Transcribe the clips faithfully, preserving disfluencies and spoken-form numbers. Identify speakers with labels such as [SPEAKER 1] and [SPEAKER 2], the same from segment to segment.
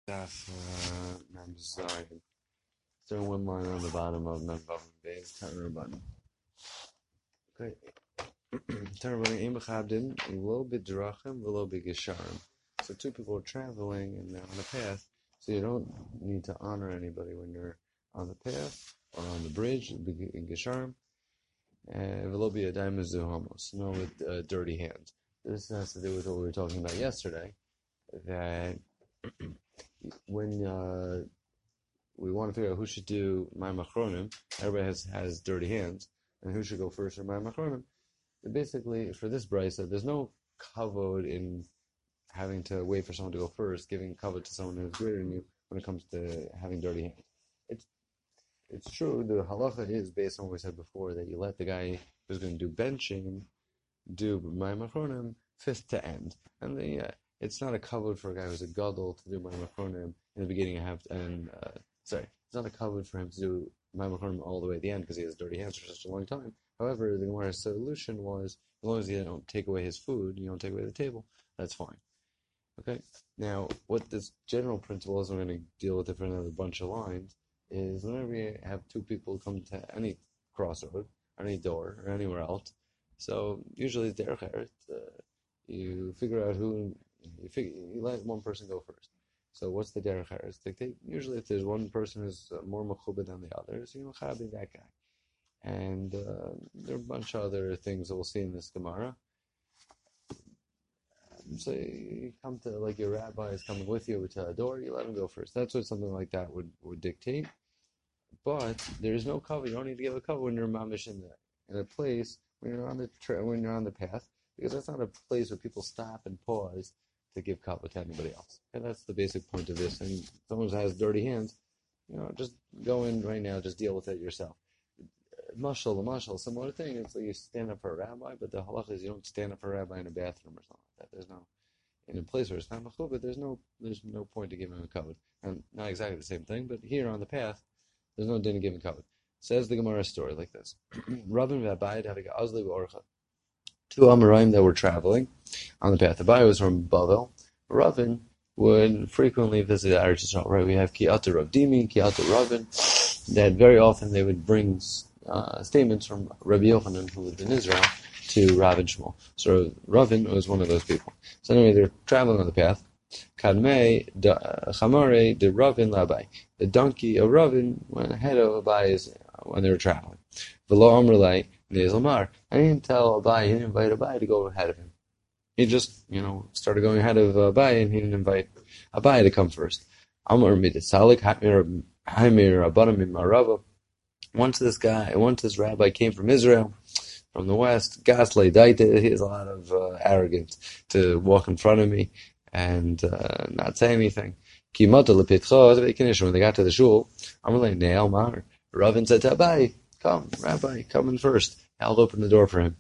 [SPEAKER 1] Daf uh, Mem Zayin. There one line on the bottom of Mem Vav Beis Tanur button. Okay. Tanur button. Im Chabdin Lo Bidrachim V'Lo Bigisharim. So two people are traveling and they're on a path. So you don't need to honor anybody when you're on the path or on the bridge in Gisharim. V'Lo Bi'adayim Zuhamos. No with uh, dirty hands. This has to do with what we were talking about yesterday. That when uh, we want to figure out who should do my machronim, everybody has, has dirty hands, and who should go first for my machronim. Basically, for this brisa, there's no kavod in having to wait for someone to go first, giving kavod to someone who's greater than you when it comes to having dirty hands. It's it's true, the halacha is based on what we said before, that you let the guy who's going to do benching do my machronim fifth to end. And the uh, it's not a kavod for a guy who's a gadol to do my machronim in the beginning. I have to, and uh, sorry, it's not a kavod for him to do my machronim all the way at the end because he has dirty hands for such a long time. However, the Gemara's solution was, as long as you don't take away his food, you don't take away the table, that's fine. Okay. Now, what this general principle is, I'm going to deal with it for another bunch of lines, is whenever you have two people come to any crossroad, or any door, or anywhere else, so usually it's derech eretz, uh, you figure out who. You, figure, you let one person go first. So what's the derech eretz dictate? Usually, if there's one person who's more mechubed than the others, you mechabe that guy. And uh, there are a bunch of other things that we'll see in this Gemara. So you come to, like, your rabbi is coming with you to a door, you let him go first. That's what something like that would, would dictate. But there is no cover. You don't need to give a cover when you're mamish in, the, in a place when you're on the tra- when you're on the path, because that's not a place where people stop and pause to give cover to anybody else. And that's the basic point of this. And if someone has dirty hands, you know, just go in right now, just deal with it yourself. Mashal, mashal, similar thing. It's like you stand up for a rabbi, but the halacha is you don't stand up for a rabbi in a bathroom or something like that. There's no, in a place where it's not machub, but there's no, there's no point to give him a cover. And not exactly the same thing, but here on the path, there's no din to give him cover. Says the Gemara story like this: Ravin v'Abayid had a gazli v'orcha. Two Amoraim that were traveling on the path. Abayid was from Bavel. Ravin would frequently visit Eretz Yisrael. Right? We have Ki'ata Rav Dimi, Ki'ata Ravin. That very often they would bring uh, statements from Rabbi Yochanan, who lived in Israel, to Rav and Shmuel. So Ravin was one of those people. So anyway, they're traveling on the path. Kadmei Chamare de Ravin Labai. The donkey of Ravin went ahead of Abai when they were traveling. V'lo Amrulai Nezalmar. I didn't tell Abai, he didn't invite Abai to go ahead of him. He just, you know, started going ahead of Abai, and he didn't invite Abai to come first. Amar Midasalik Hatmir Haimir Abanam Marava. Once this guy, once this rabbi came from Israel, from the west, Gaslay Daita, he has a lot of uh, arrogance to walk in front of me and uh, not say anything. When they got to the shul, Amalei Neil Mar, Ravin said to Abai, come, Rabbi, come in first. I'll open the door for him.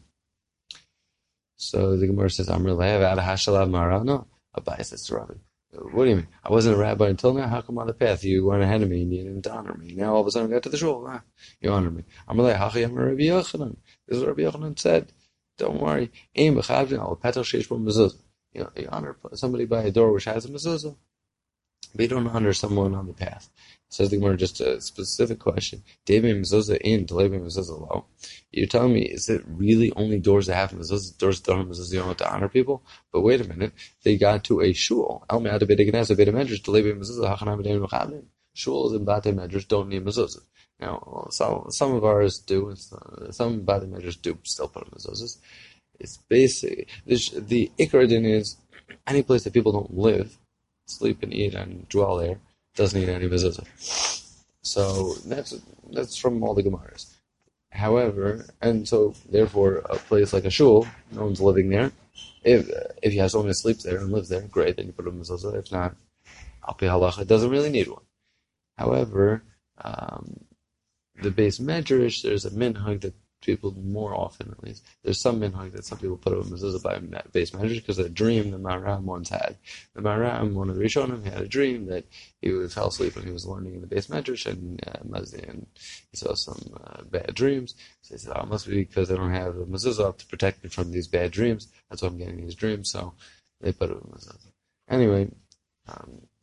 [SPEAKER 1] So the Gemara says, Amalei Ad Hashalav Mara. No, Abai says to Ravin, what do you mean? I wasn't a rabbi until now. How come on the path you went ahead of me and you didn't honor me? Now all of a sudden I got to the shul. Ah, you honored me. Amalei Hachayam Rabbi Yochanan. This is what Rabbi Yochanan said. Don't worry. Aim b'chavdin al petal sheish bo mezuzah. You know, you honor somebody by a door which has a mezuzah, but you don't honor someone on the path. Says the Gemara, just a specific question. Devei mezuzah in, delevei mezuzah lo. You're telling me, is it really only doors that have mezuzah, doors that don't have mezuzah, you don't have to honor people? But wait a minute, they got to a shul. El me'ad beit knesset, beit medrash, delevei mezuzah, hachanam b'dein mechavdin. Shuls and bate medrash don't need mezuzah. Now, some some of ours do, some bate medrash do still put on mezuzahs. It's basic. The, the ikar din is any place that people don't live, sleep and eat and dwell there, doesn't need any mezuzah. So that's that's from all the Gemaras. However, and so therefore, a place like a shul, no one's living there. If if you have someone who sleeps there and lives there, great, then you put a mezuzah. If not, al pi halacha, it doesn't really need one. However, um, the base medrash, there's a minhag that people more often, at least, there's some minhag that some people put a mezuzah by base medrash because of a dream the Maharam once had. The Maharam, one of the Rishonim, had a dream that he would fell asleep when he was learning in the base medrash, and uh, and he saw some uh, bad dreams. So he said, "Oh, it must be because I don't have a mezuzah up to protect me from these bad dreams. That's why I'm getting these dreams." So they put a mezuzah. Anyway, um,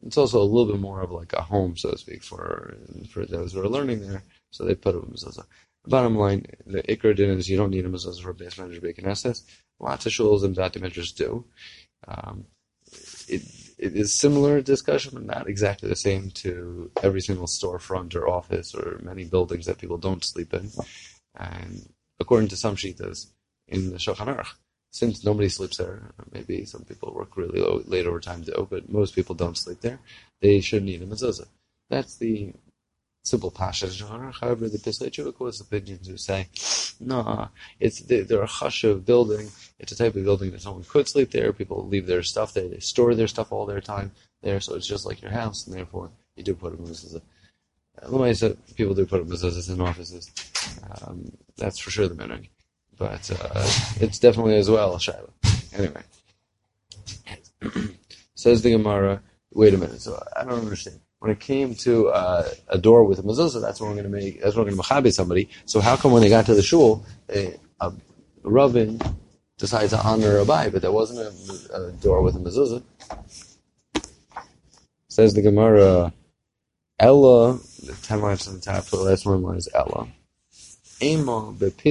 [SPEAKER 1] it's also a little bit more of like a home, so to speak, for for those who are learning there. So they put a mezuzah. Bottom line, the ikra din is you don't need a mezuzah for a base manager bacon esses. Lots of shuls and datimeters do. Um, it it is similar discussion, but not exactly the same to every single storefront or office or many buildings that people don't sleep in. And according to some shitas in the Shulchan Aruch, since nobody sleeps there, maybe some people work really low, late overtime too, but most people don't sleep there, they shouldn't need a mezuzah. That's the simple pasha. However, the Pislei Tshuva quotes opinions who say, no, it's they're a chashuv building. It's a type of building that someone could sleep there. People leave their stuff there. They store their stuff all their time there, so it's just like your house, and therefore you do put a mezuzah. Lamaisa, people do put a mezuzahs in offices. Um, that's for sure the minhag. But uh, it's definitely as well a shayla. Anyway, says the Gemara. Wait a minute. So I don't understand. When it came to uh, a door with a mezuzah, that's when we're going to make. That's when we're going to mechabe somebody. So how come when they got to the shul, a, a rabbin decided to honor a bai, but there wasn't a, a door with a mezuzah? Says the Gemara. Ella, the ten lines on the top. The last one line is Ella. Okay,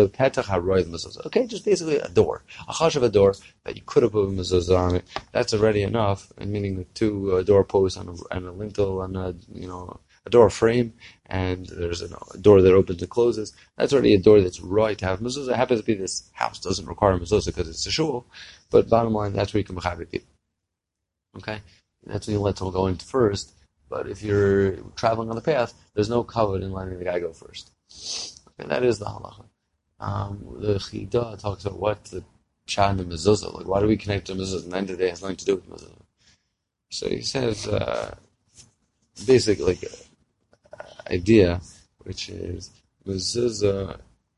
[SPEAKER 1] just basically a door, a chash of a door that you could have put a mezuzah on it. That's already enough, and meaning the two uh, door posts and a, and a lintel and a you know a door frame, and there's a, a door that opens and closes. That's already a door that's right to have mezuzah. It happens to be this house doesn't require a mezuzah because it's a shul, but bottom line, that's where you can mechabe people. Okay, that's when you let someone go in first. But if you're traveling on the path, there's no kavod in letting the guy go first. And that is the halacha. Um, the Chida talks about what the pshat and the mezuzah. Like, why do we connect to mezuzah? And the end of the day has nothing to do with mezuzah. So he says, uh, basically, like, uh, idea, which is mezuzah.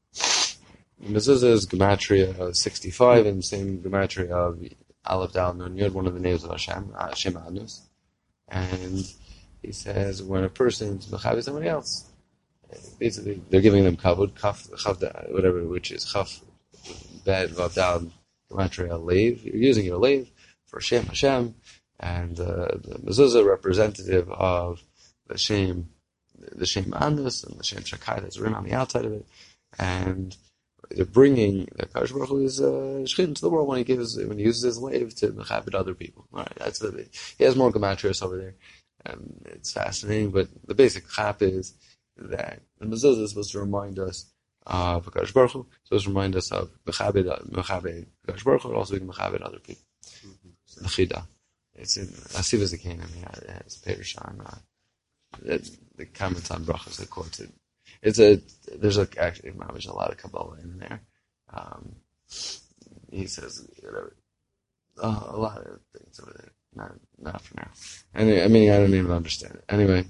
[SPEAKER 1] Mezuzah is gematria sixty-five, and the same gematria of Aleph Dal Nun Yod, one of the names of Hashem, Hashem Adnus. And he says, when a person's mechabe somebody else, basically, they're giving them kavod, kaf, chavda, whatever, which is chaf, bed, vav, dal, gematria, leiv. You're using your leiv for Shem Hashem, and uh, the mezuzah representative of the Shem, the Shem Andus, and the Shem Shakai that's written on the outside of it, and they're bringing the Kadosh Baruch Hu is uh, shchin into the world when he gives, when he uses his leiv to mechabed other people. All right, that's the. He has more gematrias over there. Um, it's fascinating, but the basic chap is that the mezuzah is supposed to remind us of Kadosh Baruch Hu, supposed to remind us of mechabed mechabed Kadosh Baruch Hu, and also we can mechabed other people. The chida, it's in Asiva Zekain. I mean, it has Perush on uh, the, the comments on brachas that quotes it. It's a there's a, actually there's a lot of Kabbalah in there. Um, he says whatever, uh, a lot of things over there. Not not for now. Anyway, I mean I don't even understand it. Anyway.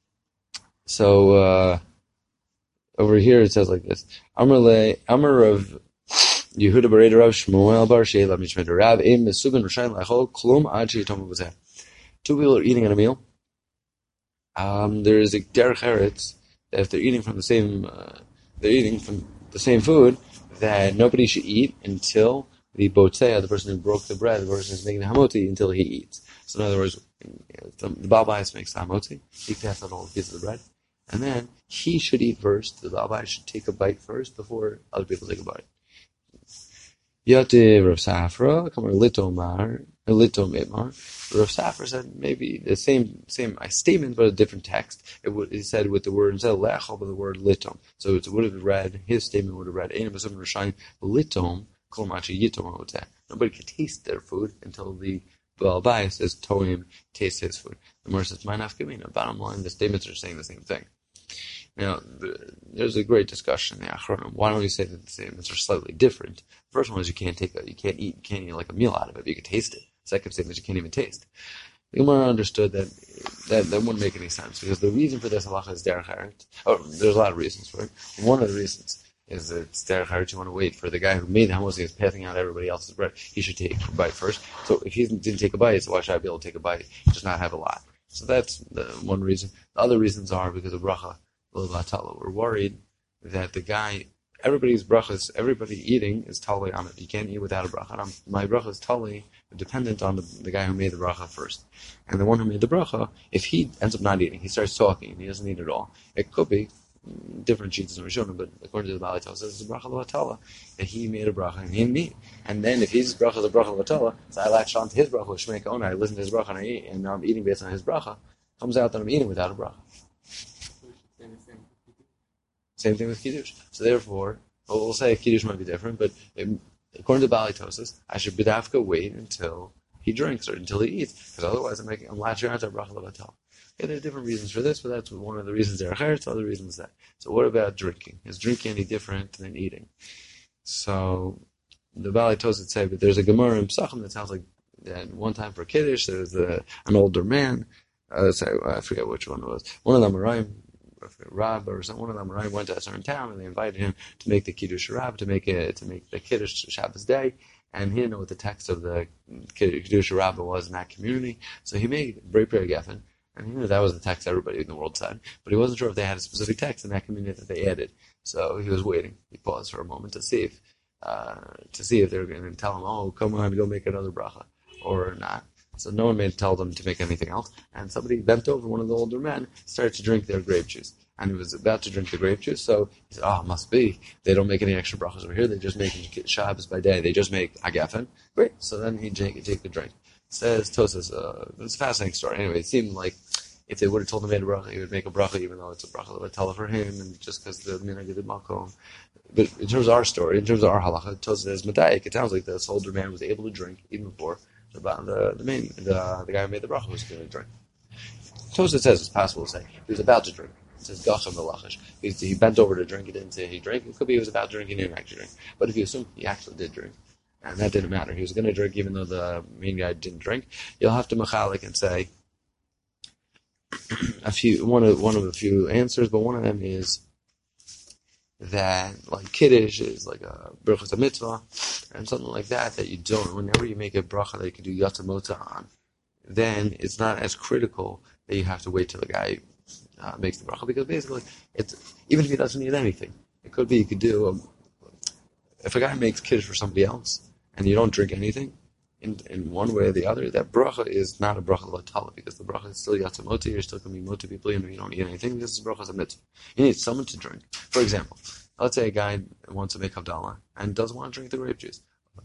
[SPEAKER 1] So uh, over here it says like this: Amar le Amar of Yehuda Bereder Rav Shmuel Bar Sheila Mishmeder Rav Im Mesubin Rashayin Lachol Klum Ad Sheyitom B'Zeh. Two people are eating at a meal. Um, there is a derech eretz that if they're eating from the same, uh, they're eating from the same food, that nobody should eat until the botzea, the person who broke the bread, the person who's making the hamoti, until he eats. So in other words, the Baal Bayis makes the hamoti, he passes out all the pieces of the bread. And then he should eat first. The Baal Bayis should take a bite first before other people take a bite. Yativ Rav Safra, Kamar Litomar, Litom Itmar. Rav Safra said maybe the same same statement, but a different text. It would he said with the word instead of lechol, but the word litom. So it would have read his statement would have read Ein B'Sum Rishayim Litom Kol Machi Yitom Hoteh. Nobody can taste their food until the Baal Bayis says Toim taste his food. The Gemara says Ma'anaf Gemina. Bottom line, the statements are saying the same thing. Now, there's a great discussion in the Achronim. Why don't we say that the statements are slightly different? The first one is you can't take a, you can't eat, you can't eat like a meal out of it, but you can taste it. The second statement is you can't even taste. The Gemara understood that, that that wouldn't make any sense because the reason for this halacha is derech eretz. Oh, there's a lot of reasons for it. One of the reasons is that it's derech eretz. You want to wait for the guy who made the hamos and is passing out everybody else's bread. He should take a bite first. So if he didn't take a bite, so why should I be able to take a bite? Just not have a lot. So that's the one reason. The other reasons are because of bracha. We're worried that the guy, everybody's brachas, everybody eating is tali on it. You can't eat without a bracha. My bracha is tali dependent on the, the guy who made the bracha first. And the one who made the bracha, if he ends up not eating, he starts talking, and he doesn't eat at all, it could be different sheets in Rishonim, but according to the Baalei Tosfos, it's a bracha l'vatala that he made a bracha and he didn't eat. And then if his bracha is a bracha l'vatala, so I latched on to his bracha with Shmei Ka'ona, I listened to his bracha and I eat, and now I'm eating based on his bracha, comes out that I'm eating without a bracha. Same thing with Kiddush. So therefore, well, we'll say Kiddush might be different, but according to the Baalei Tosfos, I should b'dafka wait until he drinks or until he eats, because otherwise I'm making I'm latching on to a bracha l'vatala. Yeah, there are different reasons for this, but that's one of the reasons there are cheretz, other reasons that. So what about drinking? Is drinking any different than eating? So the Baalei Tosfos say, but there's a Gemara in Pesachim that sounds like that one time for Kiddush, there was a, an older man, uh, sorry, I forget which one it was, one of them, Amoraim, Rab or some, one of them, Amoraim went to a certain town and they invited him to make the Kiddush Rab, to make it, to make the Kiddush Shabbos day, and he didn't know what the text of the Kiddush Rabbah was in that community, so he made Brei Pri Hagafen, and he knew that was the text everybody in the world said, but he wasn't sure if they had a specific text in that community that they added. So he was waiting. He paused for a moment to see if uh, to see if they were going to tell him, "Oh, come on, go make another bracha," or not. So no one made tell them to make anything else. And somebody bent over, one of the older men, started to drink their grape juice, and he was about to drink the grape juice. So he said, "Oh, must be they don't make any extra brachas over here. They just make Shabbos by day. They just make Hagafen." Great. So then he take, take the drink. Says Tosfos, uh, it's a fascinating story. Anyway, it seemed like if they would have told him he made a bracha, he would make a bracha, even though it's a bracha that would tell for him, and just because the minhag did makom. But in terms of our story, in terms of our halacha, Tosfos says medayik. It sounds like this older man was able to drink even before the the, the main the, the guy who made the bracha was going to drink. Tosfos says it's possible to say he was about to drink. It says gacham v'lachash. He bent over to drink. He didn't say he drank. It could be he was about to drink. He didn't actually drink. But if you assume he actually did drink, and that didn't matter. He was going to drink even though the main guy didn't drink. You'll have to machalik and say a few, one of one of a few answers, but one of them is that like Kiddush is like a brachas a mitzvah, and something like that that you don't. Whenever you make a bracha that you can do yatsa motza on, then it's not as critical that you have to wait till the guy uh, makes the bracha, because basically it's even if he doesn't need anything, it could be you could do a, if a guy makes Kiddush for somebody else and you don't drink anything, in, in one way or the other, that bracha is not a bracha l'vatala, because the bracha is still yatzamoti, you're still going to be moti people, and you don't eat anything. This is bracha as a mitzvah. You need someone to drink. For example, let's say a guy wants to make havdalah and doesn't want to drink the grape juice.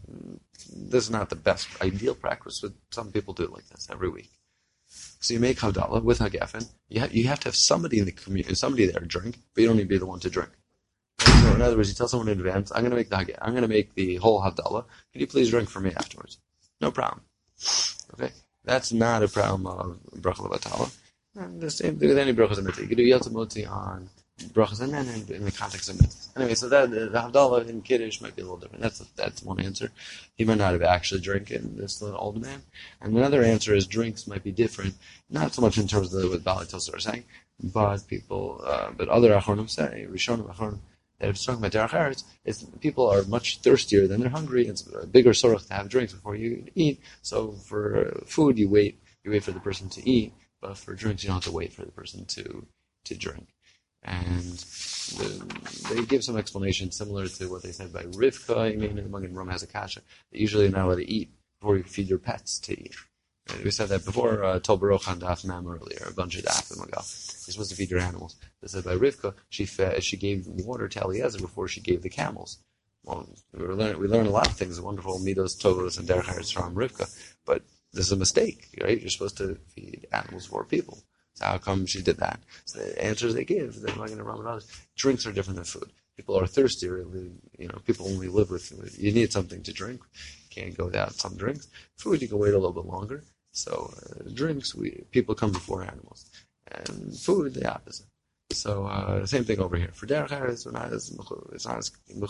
[SPEAKER 1] This is not the best ideal practice, but some people do it like this every week. So you make havdalah with hagafen. You have, you have to have somebody in the community, somebody there to drink, but you don't need to be the one to drink. So in other words, you tell someone in advance, I'm going to make the I'm going to make the whole havdalah. Can you please drink for me afterwards? No problem. Okay, that's not a problem of bracha l'vatala. And the same thing with any brachas and mitzvah. You can do yatsa motzi on brachas and then in, in the context of mitzvah. Anyway, so that the havdalah in Kiddush might be a little different. That's that's one answer. He might not have actually drinking, this little old man. And another answer is drinks might be different, not so much in terms of what Baalei Tosfos are saying, but people, uh, but other achronim say, Rishonim achronim, that if it's talking about derech eretz, it's people are much thirstier than they're hungry. It's a bigger sorach to have drinks before you eat. So for food, you wait, you wait for the person to eat, but for drinks, you don't have to wait for the person to to drink. And the, they give some explanation similar to what they said by Rivka. I mean, the Magen Rum has a kasha that usually you're not allowed to eat before you feed your pets to eat. And we said that before. Uh, Tol Baruch on Daf Mem earlier, a bunch of Daf and Magal. You're supposed to feed your animals. They said by Rivka, she fed, she gave water to Eliezer before she gave the camels. Well, we learn we learn a lot of things, wonderful midos, tovos, and derech eretz from Rivka. But this is a mistake, right? You're supposed to feed animals for people. So how come she did that? So the answers they give, they're not going to run with others. Drinks are different than food. People are thirsty. Really, you know, people only live with. You need something to drink. You can't go without some drinks. Food, you can wait a little bit longer. So uh, drinks, we people come before animals, and food the opposite. So uh, same thing over here. For derech eretz, it's not as it's not as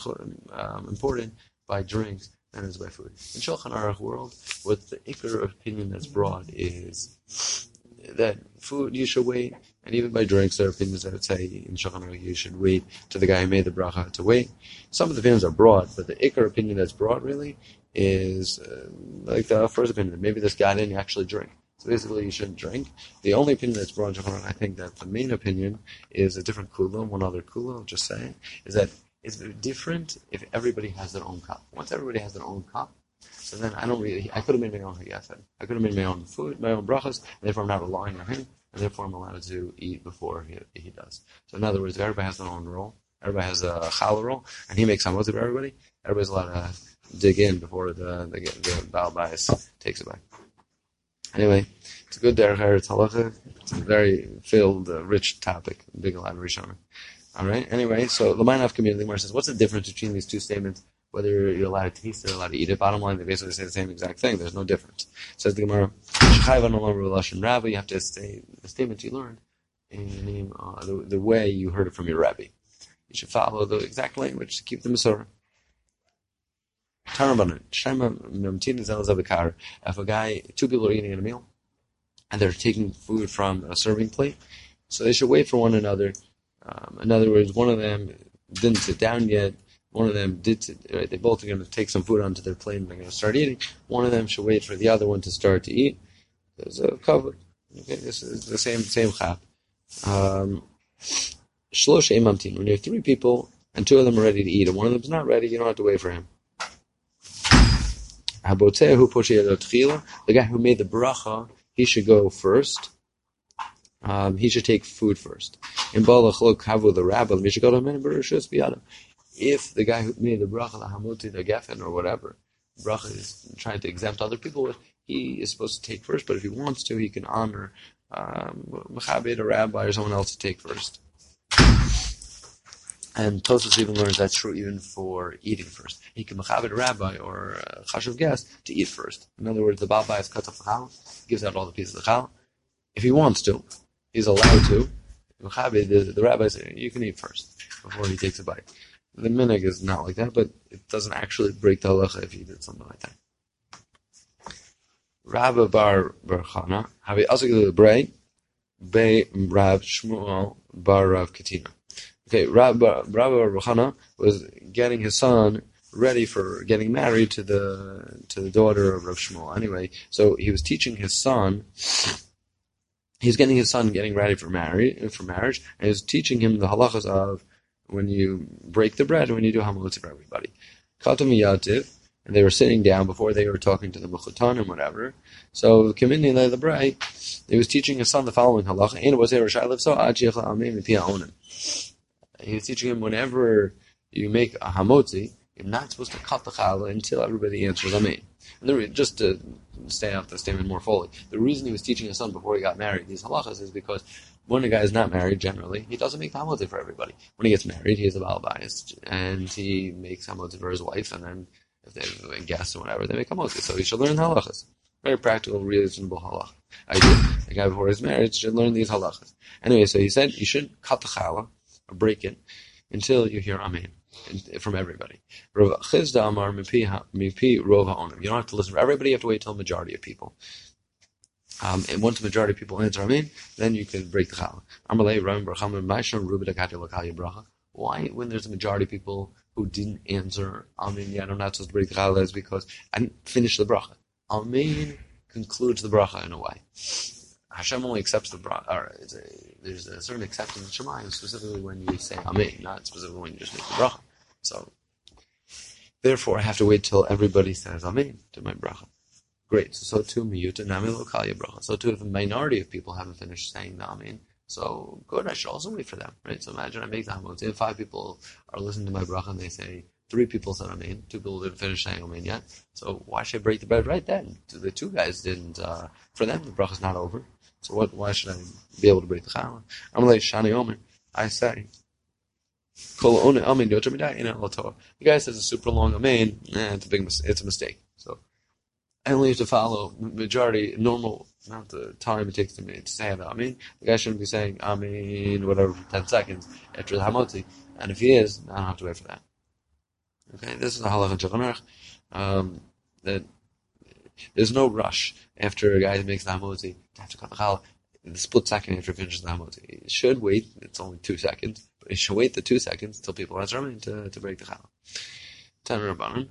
[SPEAKER 1] um, important by drinks than it is by food. In Shulchan Aruch world, what the ikar opinion that's brought is that food you should wait, and even by drinks there are opinions that would say in Shulchan Aruch you should wait to the guy who made the bracha to wait. Some of the opinions are broad, but the ikar opinion that's broad really is uh, like the first opinion that maybe this guy didn't actually drink. So basically you shouldn't drink. The only opinion that's broad, I think that the main opinion is a different kula, one other kula, I'll just say, is that it's different if everybody has their own cup. Once everybody has their own cup, So then I don't really, I could have made my own hagafed. I could have made my own food, my own brachas, and therefore I'm not relying on him, and therefore I'm allowed to eat before he, he does. So in other words, everybody has their own role. Everybody has a challah role, and he makes hamotzi for everybody. Everybody's allowed to dig in before the the, the Baal Bayis takes it back. Anyway, it's a good derech eretz halacha. It's a very filled, uh, rich topic. Big lot of Rishonah. All right. Anyway, so the Minav community, the Gemara says, what's the difference between these two statements? Whether you're allowed to taste it or allowed to eat it. Bottom line, they basically say the same exact thing. There's no difference. Says the Gemara, you have to say the statement you learned in uh, the, the way you heard it from your rabbi. You should follow the exact language to keep the Masorah. If a guy, two people are eating a meal, and they're taking food from a serving plate, so they should wait for one another. Um, in other words, one of them didn't sit down yet. One of them did sit, right? They both are going to take some food onto their plate and they're going to start eating. One of them should wait for the other one to start to eat. There's a cover. Okay, this is the same same chap. Um, Shlosh Imamtin. When you have three people and two of them are ready to eat, and one of them's not ready, you don't have to wait for him. The guy who made the bracha, he should go first. Um, he should take food first. In the rabbi, if the guy who made the bracha, the hamuti, the gefen, or whatever, bracha is trying to exempt other people with, he is supposed to take first, but if he wants to, he can honor um, a rabbi or someone else to take first. And Tosfos even learns that's true even for eating first. He can mechabed a rabbi or a chashuv guest to eat first. In other words, the Baal Bayis cuts off the chal, gives out all the pieces of the chal. If he wants to, he's allowed to. Mechabed, the, the rabbi says, you can eat first before he takes a bite. The minhag is not like that, but it doesn't actually break the halacha if he did something like that. Rabbi Bar Bar Chana, have a asik brei, be Rab Shmuel Bar Rav Katina. Okay, Rabbi Bar Chana was getting his son ready for getting married to the to the daughter of Rav Shmuel. Anyway, so he was teaching his son. He's getting his son getting ready for marriage, for marriage, and he's teaching him the halachas of when you break the bread, when you do hamotzi for everybody. Katam yativ, and they were sitting down before they were talking to the mechutan and whatever. So Kamini the brei, he was teaching his son the following halacha. And was there so he was teaching him whenever you make a hamotzi, you're not supposed to cut the challah until everybody answers amen. And the, just to stay out the statement more fully, the reason he was teaching his son before he got married these halachas is because when a guy is not married, generally, he doesn't make hamotzi for everybody. When he gets married, he has a Baal Bayis, and he makes hamotzi for his wife, and then if they have guests or whatever, they make hamotzi. So he should learn halachas. Very practical, reasonable halach idea. The guy before his marriage should learn these halachas. Anyway, so he said you shouldn't cut the challah or break it until you hear amen from everybody. Rav Chizda Amar mipi rov ha'onim. You don't have to listen for everybody. You have to wait till the majority of people. Um, and once the majority of people answer amen, then you can break the challah. Amalei Ram Barcham Ma'isham Rubidakati Lakali Bracha. Why, when there's a majority of people who didn't answer amen yet, I'm not supposed to break the challah? Is because I didn't finish the bracha. Amen concludes the bracha in a way. Hashem only accepts the bracha, or it's a, there's a certain acceptance in Shemayim, specifically when you say amen, not specifically when you just make the bracha. So, therefore, I have to wait till everybody says amen to my bracha. Great. So, so too, miyuta nami lo kalya bracha. So too, if a minority of people haven't finished saying the amen, so good, I should also wait for them, right? So imagine I make the hamotzi, if five people are listening to my bracha and they say, three people said amen, two people didn't finish saying amen yet, so why should I break the bread right then? The two guys didn't, uh, for them the bracha's not over, so what? Why should I be able to break the challah? I'm like, Shani Omer, I say, the guy says a super long amen, eh, it's a big mis- it's a mistake, so I only have to follow majority, normal amount of time it takes to me to say the amen. The guy shouldn't be saying amen, whatever, for ten seconds after the hamotzi, and if he is, I don't have to wait for that. Okay, this is a halach in Shulchan Aruch, um, that there's no rush after a guy makes the hamotzi to have to cut the challah the split second after he finishes the hamotzi. He should wait, it's only two seconds, but he should wait the two seconds until people answer amen to, to break the challah. Ten Rabbanan.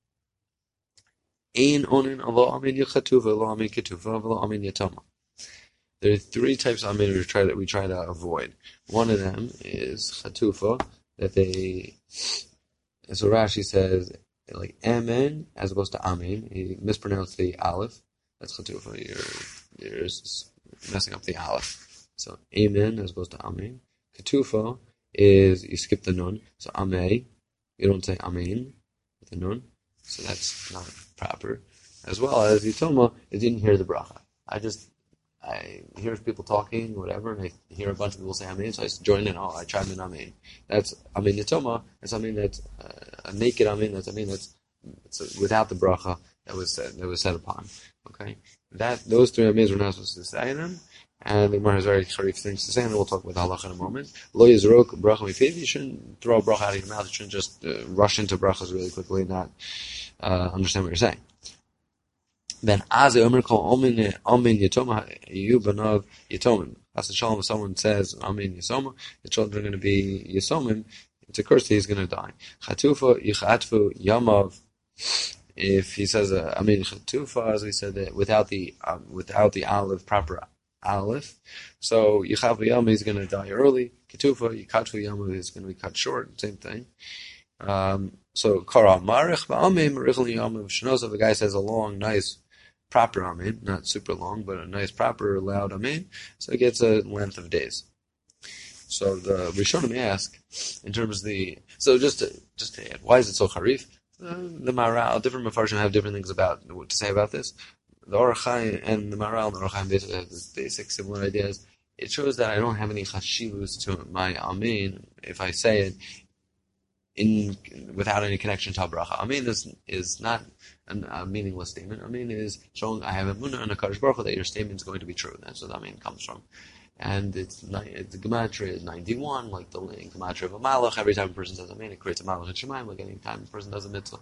[SPEAKER 1] Ein onin alo amin yachatuva, alo amin ketuva, alo amin yatoma. There are three types of amin we try that we try to avoid. One of them is chatufa, that they, so Rashi says, like amen as opposed to amen. He mispronounced the aleph. That's chatufa. You're you're messing up the aleph. So amen as opposed to amen. Ketufa is you skip the nun. So ameh, you don't say amen with the nun. So that's not proper. As well as Yitoma, I didn't hear the bracha. I just I hear people talking, whatever, and I hear a bunch of people say amen, so I join in. Oh, I chime in amen. That's amen Yitoma. That's amen that's uh, a naked amen. That's amen that's it's a, without the bracha that was said, that was said upon. Okay, that those three amens we're not supposed to say them. And the Gemara has very sharif things to say, and we'll talk about the halacha in a moment. Lo yizrok bracha mifiv. You shouldn't throw a bracha out of your mouth. You shouldn't just uh, rush into brachas really quickly and not uh, understand what you're saying. Then az omer kol omen omen yitoma you banav yitomim. As shalom, if someone says amen yisoma, the children are going to be yisomim. It's a curse that he's going to die. Chatufa yichatfu yamav. If he says uh, amen chatufa, as we said, that without the um, without the aleph proper aleph, so yichavu yama is going to die early. Ketufa yikatfu yama is going to be cut short. Same thing. Um, so kara marich ba'amim richel yama v'shenosav. The guy says a long, nice, proper amen, not super long, but a nice, proper, loud amen. So it gets a length of days. So the Rishonim ask, in terms of the, so just to, just to add, why is it so harif? Uh, the Maral, different Mefarshim have different things about what to say about this. The Orach Chaim and the Maral and the Orach Chaim basically have this basic similar ideas. It shows that I don't have any chashivus to my amen if I say it in without any connection to bracha. Amen is is not an, a meaningless statement. Amen is showing I have a munah and a kadosh baruch Hu that your statement is going to be true. That's what amen comes from. And it's the gematria is ninety-one, like the gematria of a malach. Every time a person says amen, it creates a malach in Shemaim. Like any time a person does a mitzvah.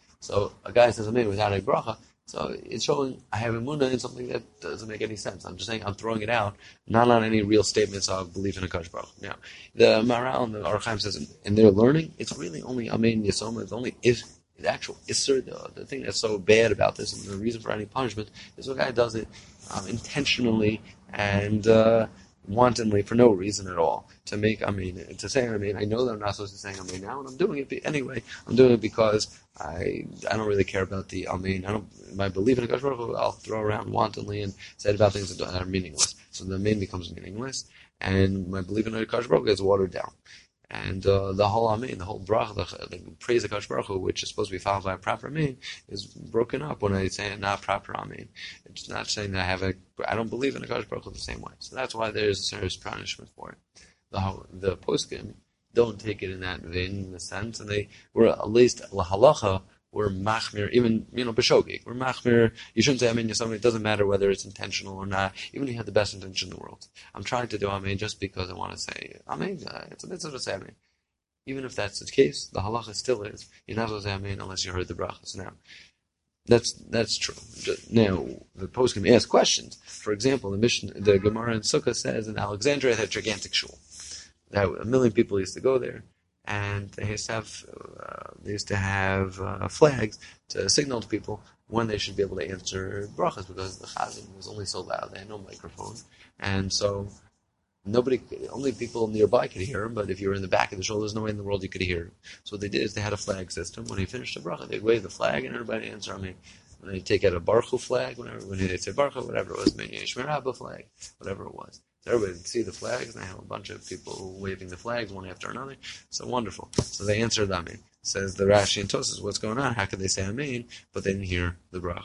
[SPEAKER 1] So a guy says amen without a bracha. So it's showing I have emunah in something that doesn't make any sense. I'm just saying I'm throwing it out, not on any real statements of belief in a Kadosh Baruch Hu. Now, the Maral and the Orach Chaim says in their learning, it's really only Amen Yisoma. It's only if the actual Isser, the, the thing that's so bad about this, and the reason for any punishment is when a guy does it um, intentionally and uh, wantonly for no reason at all. To make Amen, to say Amen, I know that I'm not supposed to say Amen now, and I'm doing it anyway. I'm doing it because I I don't really care about the Amen. I don't. My belief in a Kadosh Baruch Hu, I'll throw around wantonly and say about things that are meaningless. So the Amen becomes meaningless, and my belief in a Kadosh Baruch Hu gets watered down. And uh, the whole Amen, the whole bracha, the, the praise of Kadosh Baruch Hu, which is supposed to be followed by a proper Amen, is broken up when I say not proper Amen. It's not saying that I have a, I don't believe in a Kadosh Baruch Hu the same way. So that's why there's a serious punishment for it. The the poskim don't take it in that vein, in the sense, and they were at least lahalacha were machmir, even you know b'shogig. We're machmir. You shouldn't say amen to somebody. It doesn't matter whether it's intentional or not. Even if you have the best intention in the world. I'm trying to do amen just because I want to say amen. It's a mitzvah to say amen. Even if that's the case, the halacha still is you're not supposed to say amen unless you heard the brachas. Now, that's that's true. Now the poskim ask questions. For example, the mission, the Gemara in Sukkah says in Alexandria had a gigantic shul. That a million people used to go there, and they used to have uh, they used to have uh, flags to signal to people when they should be able to answer brachas, because the chazan was only so loud; they had no microphone, and so nobody, only people nearby could hear him. But if you were in the back of the shul, there's no way in the world you could hear him. So what they did is they had a flag system. When he finished the bracha, they'd wave the flag, and everybody answer. I mean, when they take out a Baruch Hu flag, whenever when they say Baruch Hu, whatever it was, Minyan Shmer Abba flag, whatever it was. So everybody would see the flags, and they have a bunch of people waving the flags one after another. So wonderful. So they answered Amen. Says the Rashi and Tosas, what's going on? How could they say Amen, but they didn't hear the bracha?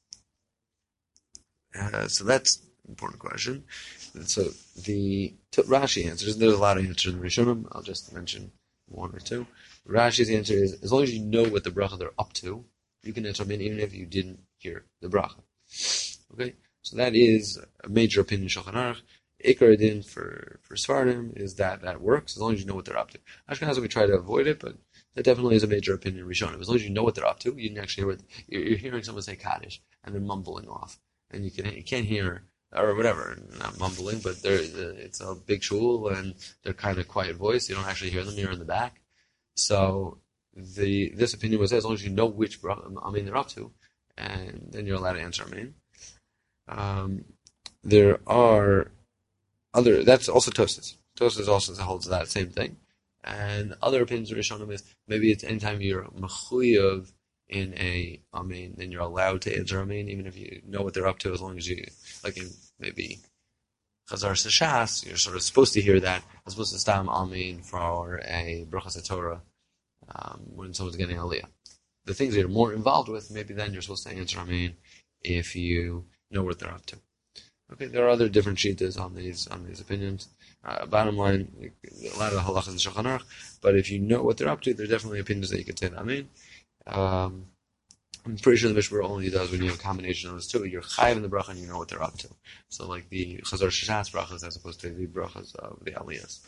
[SPEAKER 1] Uh, so that's an important question. And so the t- Rashi answers, there's a lot of answers in the Rishonim. I'll just mention one or two. Rashi's answer is, as long as you know what the bracha they're up to, you can answer Amen even if you didn't hear the bracha. Okay? So that is a major opinion in Shulchan Aruch. Ikar Din for for Sfardim is that that works as long as you know what they're up to. Ashkenazim we try to avoid it, but that definitely is a major opinion in Rishonim. As long as you know what they're up to, you can actually hear what you're, you're hearing someone say Kaddish and they're mumbling off, and you can you can't hear or whatever, not mumbling, but they're it's a big shul and they're kind of quiet voice. You don't actually hear them. You're in the back, so the this opinion was as long as you know which I mean they're up to, and then you're allowed to answer Amen. Um, there are Other that's also Tosas. Tosas also holds that same thing, and other opinions of Rishonim is maybe it's anytime you're mechuyev in a amen, then you're allowed to answer amen, even if you know what they're up to, as long as you, like in maybe Chazar Sashas, you're sort of supposed to hear that, as opposed to stam amen for a Brachas Torah um, when someone's getting aliyah. The things that you're more involved with, maybe then you're supposed to answer amen if you know what they're up to. Okay, there are other different shittas on these on these opinions. Uh, bottom line, a lot of the halachas in Shulchan Aruch, but if you know what they're up to, there are definitely opinions that you could say amen. Um, I'm pretty sure the Mishmar only does when you have a combination of those two. You're chayiv in the bracha and you know what they're up to. So like the Chazar Shashas brachas as opposed to the brachas of the aliyahs.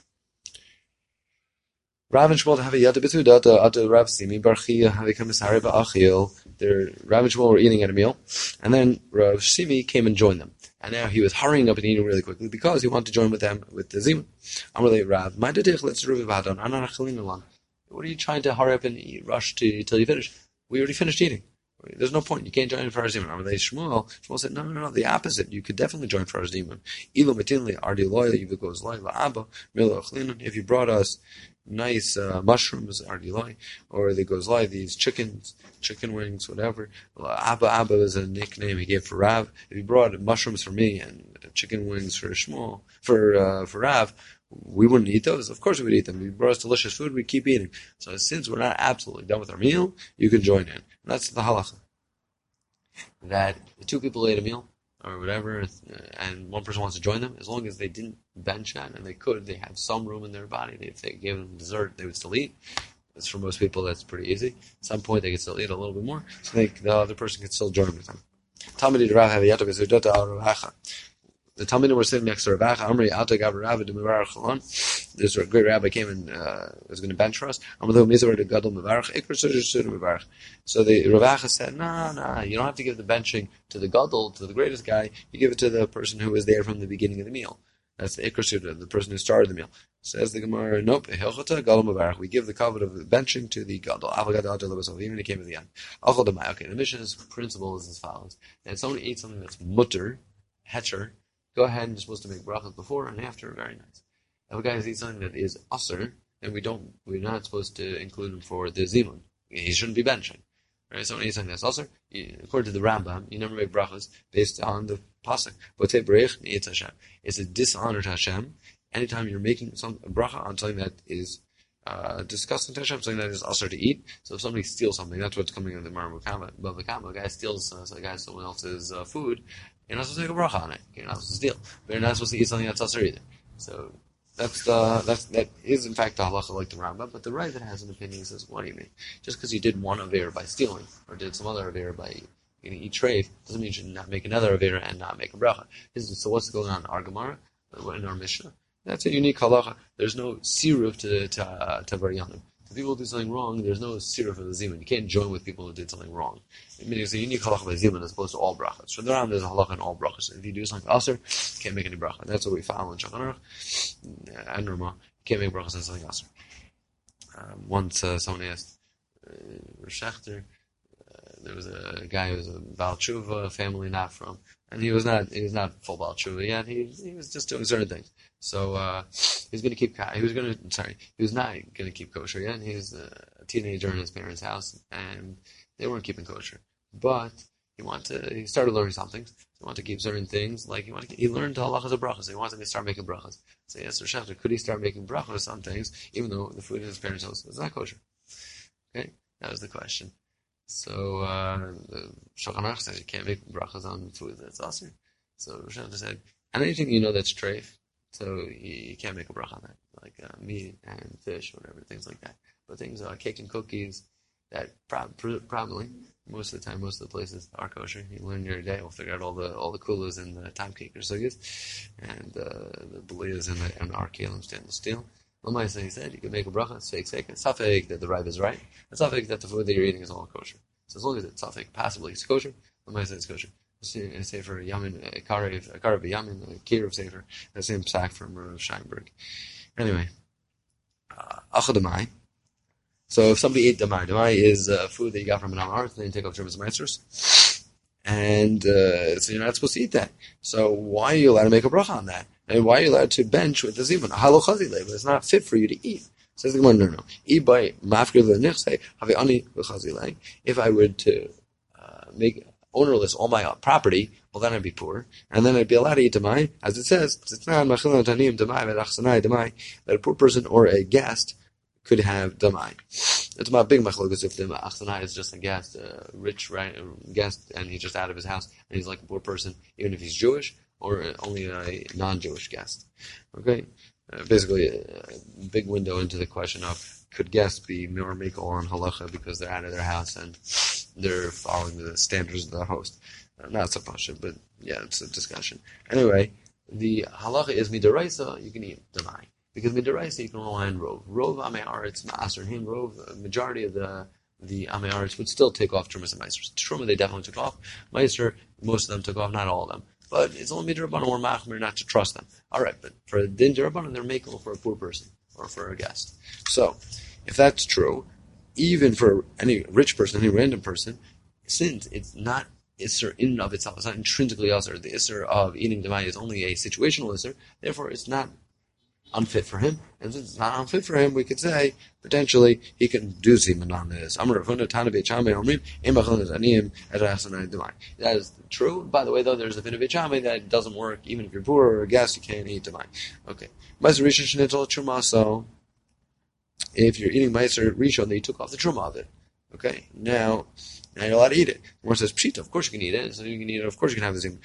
[SPEAKER 1] Rav and Shmuel have a yada b'tudata ata Rav Simi barchia have a kamisari ba'achil. Their Rav and Shmuel were eating at a meal, and then Rav Simi came and joined them. And now he was hurrying up and eating really quickly because he wanted to join with them with the zimun. I'm really Rav. My dedich let's What are you trying to hurry up and eat, rush to till you finish? We already finished eating. There's no point. You can't join for our zimun. I'm really Shmuel. Shmuel said no, no, no. The opposite. You could definitely join for our zimun. Ilo metinli ardi loy goes loy la'aba milo achlinu. If you brought us nice uh, mushrooms, ardiloi, or they goes like these chickens, chicken wings, whatever. Abba Abba is a nickname he gave for Rav. If he brought mushrooms for me and chicken wings for Shmuel, for uh, for Rav, we wouldn't eat those. Of course we would eat them. If he brought us delicious food, we'd keep eating. So since we're not absolutely done with our meal, you can join in. And that's the halacha. That two people ate a meal, or whatever, and one person wants to join them, as long as they didn't bench that, and they could, they have some room in their body. If they gave them dessert, they would still eat. It's for most people, that's pretty easy. At some point, they could still eat a little bit more, so they, the other person could still join with them. The Talmidim were sitting next to Rav Acha. Amri Alta Gav Rav de Mevarach Chalon. This great rabbi came and uh, was going to bench for us. So the Rav Acha said, "No, no, you don't have to give the benching to the gadol, to the greatest guy. You give it to the person who was there from the beginning of the meal. That's the Ikr Suda, the person who started the meal." Says the Gemara, "Nope, we give the covet of the benching to the gadol. Even he came at the end." Okay, the Mishnah's principle is as follows: that someone eats something that's mutter, hetcher. Go ahead and you're supposed to make brachas before and after. Very nice. If a guy eats something that is usr, then we don't, we're not supposed to include him for the zimun. He shouldn't be benching. Right? So when he eats something that's usr, according to the Rambam, you never make brachas based on the pasuk. It's a dishonor to Hashem. Anytime you're making some a bracha on something that is uh, disgusting to Hashem, something that is usr to eat. So if somebody steals something, that's what's coming in the Mar Bava Kama. A guy steals uh, so a guy someone else's uh, food. You're not supposed to make a bracha on it. You're not supposed to steal. But you're not supposed to eat something that's usher either. So that's the that's that is in fact the halacha like the Rambam. But the Rav that has an opinion says, what do you mean? Just because you did one aver by stealing or did some other aver by eating eat treif doesn't mean you should not make another aver and not make a bracha. So what's going on in our Gemara, in our Mishnah? That's a unique halacha. There's no siruf to to uh, to varyanim. If people do something wrong, there's no siruf of the zimun. You can't join with people who did something wrong. I mean, it's a unique halacha by zimun as opposed to all brachas. So there there's a halacha in all brachas. So if you do something aser, you can't make any bracha. That's what we follow in Shulchan Aruch and Rama. You can't make brachas on something aser. Um, once uh, someone asked uh, Shechter, uh, there was a guy who was a Baal Tshuva, family not from, and he was not he was not full Baal Tshuva yet. He he was just doing certain things. So uh, he was going to keep. He was going to. Sorry, he was not going to keep kosher yet. He was a teenager in his parents' house, and they weren't keeping kosher. But he wanted. To, he started learning something. So he wanted to keep certain things. Like he wanted. To, he learned halachas of brachas. So he wanted to start making brachas. So he asked Shechter, could he start making brachas on things, even though the food in his parents' house was not kosher? Okay, that was the question. So uh, the Shulchan Aruch says you can't make brachas on food that's aser. So Shechter said, and anything you know that's treif. So you, you can't make a bracha on that, like uh, meat and fish, or whatever, things like that. But things like uh, cake and cookies, that prob- probably most of the time, most of the places are kosher. You learn your day, we'll figure out all the all the kulas and the time cake or sugis, and uh, the beliyas and the and our kalim stainless steel. Lamaisa, he said, you can make a bracha, it's fake, fake. It's safek that the Rav is right. It's safek that the food that you're eating is all kosher. So as long as it's safek, possibly it's kosher. Lamaisa, it's kosher. A sefer yamin, a karev, a karev yamin, a kiruv sefer, the same psak from Rav Scheinberg. Anyway, achadamai. Uh, so if somebody ate damai, damai is uh, food that you got from an amar, then you take off Shemitz Meitzers, and uh, so you're not supposed to eat that. So why are you allowed to make a bracha on that? And why are you allowed to bench with the zimun? Halo chazile, but it's not fit for you to eat. Says the Gemara, no, no. If I were to uh, make ownerless all my property, well, then I'd be poor, and then I'd be allowed to eat damai, as it says, that a poor person or a guest could have damai. It's about big machlokas if the achsanai is just a guest, a rich right, a guest, and he's just out of his house, and he's like a poor person, even if he's Jewish, or only a non-Jewish guest. Okay? Uh, basically, a, a big window into the question of could guests be more mekel on halacha because they're out of their house and they're following the standards of the host. Uh, not so much, but yeah, it's a discussion. Anyway, the halacha is midaraisa, you can eat damai. Because midaraisa, you can rely on rov. Rov amei aretz ma'aser him. Rov, majority of the the amei aretz would still take off trumas and meisers. Truma they definitely took off. Meiser, most of them took off, not all of them. But it's only midrabanan or machmir not to trust them. All right, but for din derabanan, they're makel for a poor person or for a guest. So, if that's true, even for any rich person, any random person, since it's not isser in and of itself, it's not intrinsically isser. The isser of eating damai is only a situational isser. Therefore, it's not unfit for him. And since it's not unfit for him, we could say, potentially, he can do zimun on this. That is true. By the way, though, there's a bit of ichame that doesn't work. Even if you're poor or a guest, you can't eat damai. Okay. So, if you're eating meiser rishon, then you took off the truma of it. Okay. Now, now you're allowed to eat it. The Gemara says, pshita, of course you can eat it. So you can eat it, of course you can have the zimun.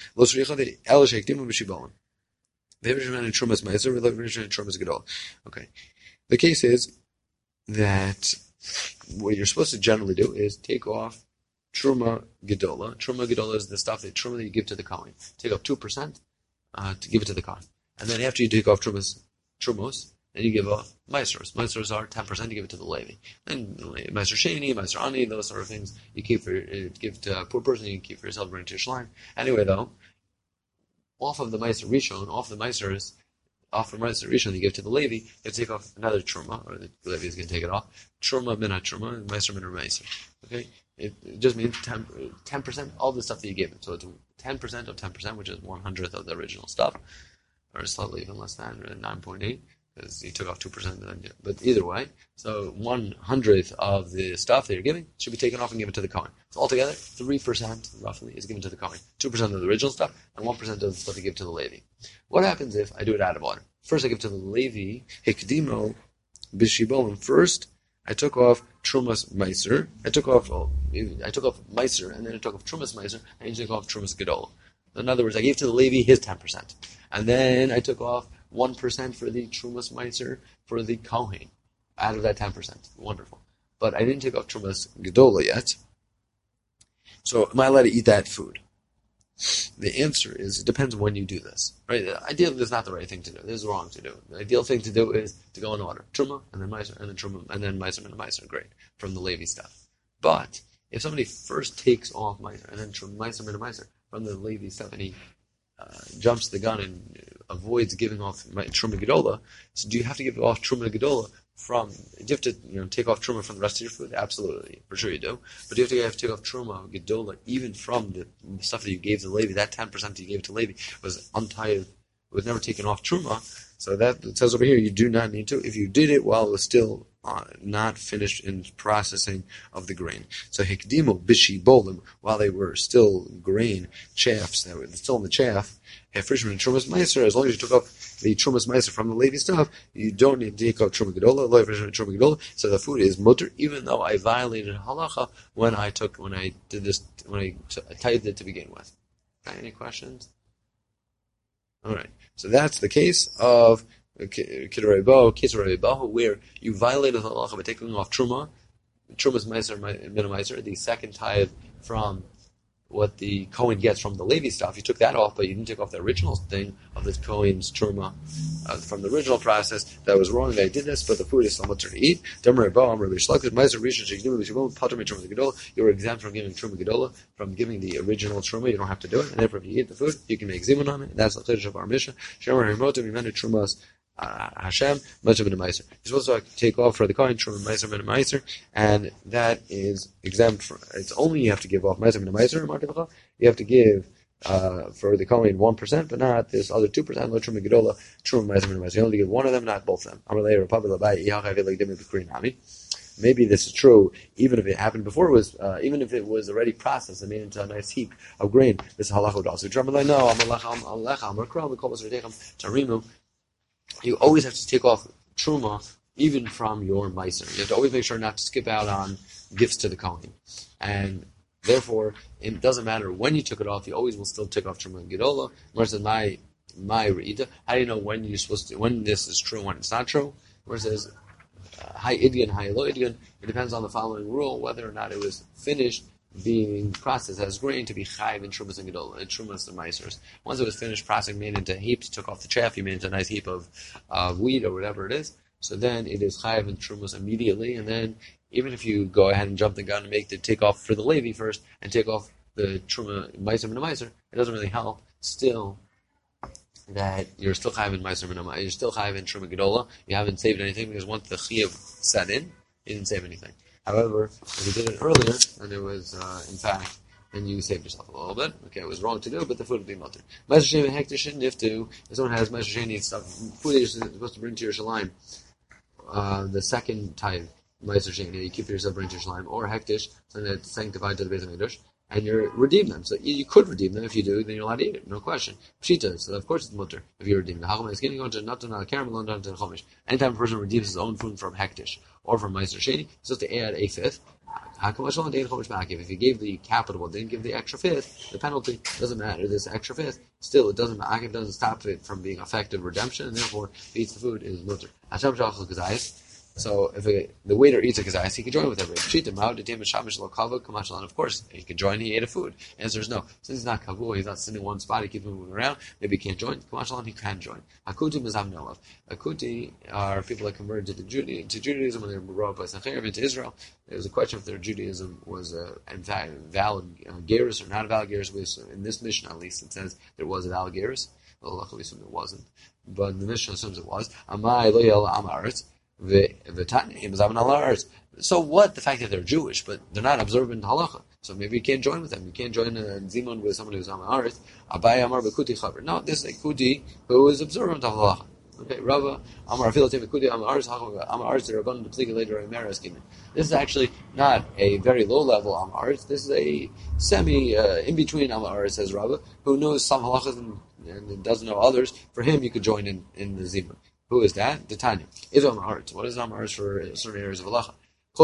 [SPEAKER 1] Okay. The case is that what you're supposed to generally do is take off truma gedola. Truma gedola is the stuff that truma that you give to the kohen. Take off two percent uh, to give it to the kohen, and then after you take off trumas, trumos, then you give off maestros. Maestros are ten percent. You give it to the Levi. Then maestro sheni, maestro ani, those sort of things you keep for uh, give to a poor person. You keep for yourself, bring to your shrine. Anyway, though. Off of the Meiser Rishon, off the Meisers, off the Meiser Rishon, you give to the Levi, you have to take off another Truma, or the Levi is going to take it off. Truma, Minha Truma, and Meiser, Minha Meiser. Okay? It, it just means ten percent, all the stuff that you give it. So it's ten percent of ten percent, which is one hundredth of the original stuff, or slightly even less than, nine point eight, because you took off two percent. But either way, so one hundredth of the stuff that you're giving should be taken off and given to the Kohen. So altogether, three percent roughly is given to the Kohen. two percent of the original stuff, and one percent of the stuff you give to the Levi. What happens if I do it out of order? First I give to the Levi, Hekdimo, Bishibolim. First, I took off Trumas Meiser. I took off, oh, I took off Meiser, and then I took off Trumas Meiser, and I took off Trumas Gedolah. In other words, I gave to the Levi his ten percent. And then I took off one percent for the Trumas Meiser for the Kohen out of that ten percent. Wonderful. But I didn't take off Trumas Gedolah yet. So am I allowed to eat that food? The answer is, it depends when you do this. Right? Ideally, this is not the right thing to do. This is wrong to do. The ideal thing to do is to go in order. Truma, and then Meiser, and then Truma, and then Meiser, and then Meiser. Great. From the Levi stuff. But, if somebody first takes off Meiser, and then Truma, Meiser, and Meiser, from the Levi stuff, and he uh, jumps the gun and avoids giving off Truma Gedolah, so do you have to give off Truma Gedolah from, do you have to, you know, take off Truma from the rest of your food? Absolutely. For sure you do. But do you have to, you have to take off Truma Gedolah even from the stuff that you gave to Levi? That ten percent that you gave to Levi was untied, was never taken off Truma. So that, it says over here, you do not need to. If you did it while it was still uh, not finished in processing of the grain. So Hikdimo Bishi Bolim, while they were still grain chaffs, that were still in the chaff, Hefrishman and Trumas Meiser, as long as you took off the Trumas Meiser from the Levi stuff, you don't need to take off Truma Gedolah, Lo Hefrishman and Truma Gedolah, so the food is mutter, even though I violated halacha when I took, when I did this, when I t- tithed it to begin with. Okay, any questions? Alright, so that's the case of Kiddurai Bo, Kiddurai Bo, where you violated halacha by taking off Truma, Trumas Meiser, Minimizer, the second tithe from what the Kohen gets from the Levi stuff. You took that off, but you didn't take off the original thing of this Kohen's Truma uh, from the original process. That was wrong that I did this, but the food is still mutter to eat. You were exempt from giving Truma Gedolah, from giving the original Truma. You don't have to do it, and therefore if you eat the food, you can make zimun on it. That's the chiddush of our Mishnah. Trumas Uh, Hashem, much of a meiser. You're supposed to take off for the Kohen, Truma, Meiser, and Meiser, and that is exempt from, it's only you have to give off Meiser, and Meiser, you have to give uh, for the Kohen one percent, but not this other two percent. Lo Truma Gedola, Truma Meiser Meiser. You only give one of them, not both of them. Maybe this is true, even if it happened before it was, uh, even if it was already processed and made into a nice heap of grain. This halacha would also. No, you always have to take off truma, even from your meiser. You have to always make sure not to skip out on gifts to the Kohen, and therefore it doesn't matter when you took it off. You always will still take off truma and gedola. Where it says my my reida, how do you know when you're supposed to, when this is true, when it's not true? Where it says high idyan, high low idyan, it depends on the following rule, whether or not it was finished being processed as grain to be chayv in trumas and gedolah, in trumas and meisers. Once it was finished processing, made into heaps, took off the chaff, you made into a nice heap of uh, wheat or whatever it is, so then it is chayv in trumas immediately, and then even if you go ahead and jump the gun and make the take off for the Levi first, and take off the truma meiser and the meiser, it doesn't really help. Still, that you're still chayv in meiser and you're still chayv in truma gedolah. You haven't saved anything because once the chiyuv set in, you didn't save anything. However, if you did it earlier, and it was, uh, in fact, then you saved yourself a little bit. Okay, it was wrong to do, but the food would be mutter. Meiser sheni hektish niftu. If someone has meiser sheni stuff, food that you're supposed to bring to your shalim, uh, the second type, meiser sheni, you keep for yourself, bring to your shalim, or hektish, something that's sanctified to the Beis Hamikdash, and you redeem them. So you, you could redeem them. If you do, then you're allowed to eat it, no question. Pshita, so of course it's mutter if you redeem the hacham is getting on to not to not caramel on to the chomish. Anytime a person redeems his own food from hektish or from meiser sheni, he's supposed to add a fifth. If you gave the capital but didn't give the extra fifth, the penalty doesn't matter. This extra fifth, still it doesn't matter. It doesn't stop it from being effective redemption, and therefore if he eats the food is mutter. So if a, the waiter eats a kazayas, he can join with everybody. Of course, he can join. He ate a food. Answer is no. Since he's not kavu, he's not sitting in one spot. He keeps moving around. Maybe he can't join. He can join. Hakutim is Avnolav. Hakuti are people that converted to, the Judaism, to Judaism when they were brought by Sancherim into Israel. There was a question if their Judaism was a in fact valid uh, gerus or not a valid gerus. In this mission, at least, it says there was a valid gerus. Well, luckily, some it wasn't, but the mission assumes it was. Amai lo yel amaretz. So what? The fact that they're Jewish, but they're not observant halacha. So maybe you can't join with them. You can't join a zimun with someone who's amaretz. Abai amar bekuti chaver. No, this is a kuti who is observant of halacha. Okay, Rava amar afilatim kuti amaretz hacham amaretz derabban depliga later imeres gimin. This is actually not a very low level amaretz. This is a semi uh, in between amaretz, says Rava, who knows some halachas and, and doesn't know others. For him, you could join in in the zimun. Who is that? The Tanya. Is Amaretz. What is Amaretz for certain areas of halacha?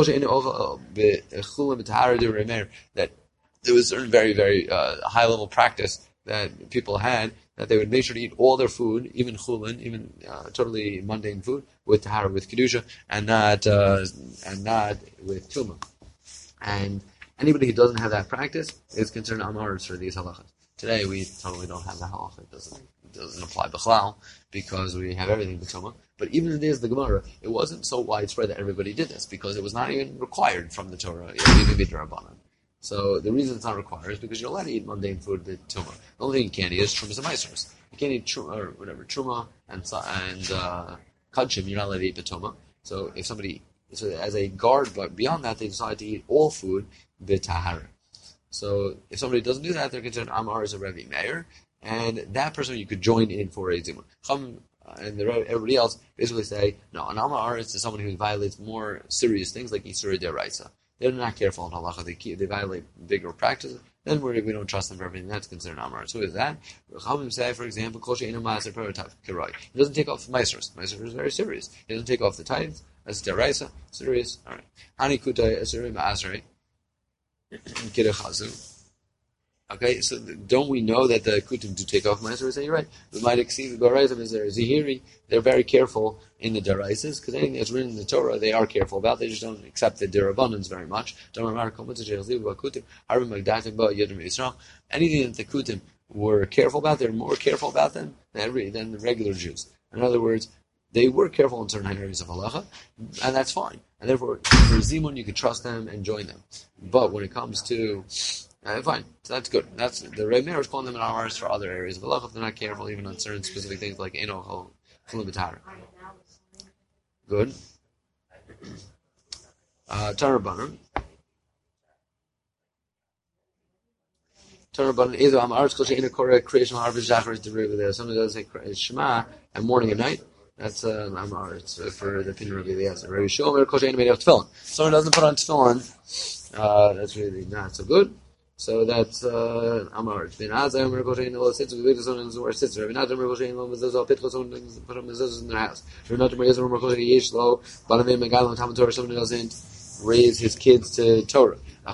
[SPEAKER 1] That there was certain very, very uh, high level practice that people had, that they would make sure to eat all their food, even chulin, even uh, totally mundane food, with tahara, with kedusha, and not uh, and not with tuma. And anybody who doesn't have that practice is considered Amaretz for these halachas. Today we totally don't have the halacha. It doesn't it doesn't apply b'chlal because we have everything b'tuma. But even in the days of the Gemara, it wasn't so widespread that everybody did this because it was not even required from the Torah, even b'drabanan. So the reason it's not required is because you're allowed to eat mundane food b'tuma. The only thing you can't eat is trumas and meisers. You can't eat truma or whatever truma and and uh, kachim. You're not allowed to eat b'tuma. So if somebody, so as a guard, but beyond that, they decide to eat all food b'tahara. So if somebody doesn't do that, they're considered Amar as a Rebbe Meir, and that person you could join in for a Zimun. Chum and the, everybody else basically say, no, an Amar is someone who violates more serious things like Isura Deraisa. They're not careful in halacha, they, keep, they violate bigger practices, then we we don't trust them for everything, that's considered Amar. So who is that? Chum say, for example, Kol She'enu Ma'aser Perotav Kiroi. He doesn't take off Maasros. Maasros is very serious. He doesn't take off the tithes, that's Deraisa, serious. Alright. Hani Kutai Asuri Ma'asrei. Okay, so don't we know that the kutim do take off ma'aser? We say you're right. We might exceed the baraisam is there zihiri. They're very careful in the daraisas because anything that's written in the Torah they are careful about. They just don't accept the derabbanans very much. Anything that the kutim were careful about, they're more careful about them than than the regular Jews. In other words, they were careful in certain areas of halacha, and that's fine. And therefore, for Zimun, you can trust them and join them. But when it comes to, uh, fine, so that's good. That's the Rebbe Meir is calling them an Amaris for other areas of halacha if they're not careful, even on certain specific things like Enoch Chulim B'Tahara. Good. Uh, Tarabanan. Torah Rabbanan Ezo Am Aretz Kol She'eina Koreh Creation Harvest Zachar is derived there. Somebody does say Shema and morning and night. That's uh, Am Aretz for the opinion of Rabbi Eliezer. Rabbi Shomer Kol She'eina made of tefillin. Someone doesn't put on tefillin. Uh, that's really not so good. So that's uh, Amar. Ben Azai Omer Koshein Lo sits with the son and Zor sits. Rabbi Natan Omer Koshein Lo Mezuzah Pitchos someone put a mezuzah in their house. Rabbi Natan Omer Omer Koshein Yesh Lo Balamim Megalon Talmud Torah. Someone doesn't raise his kids to Torah.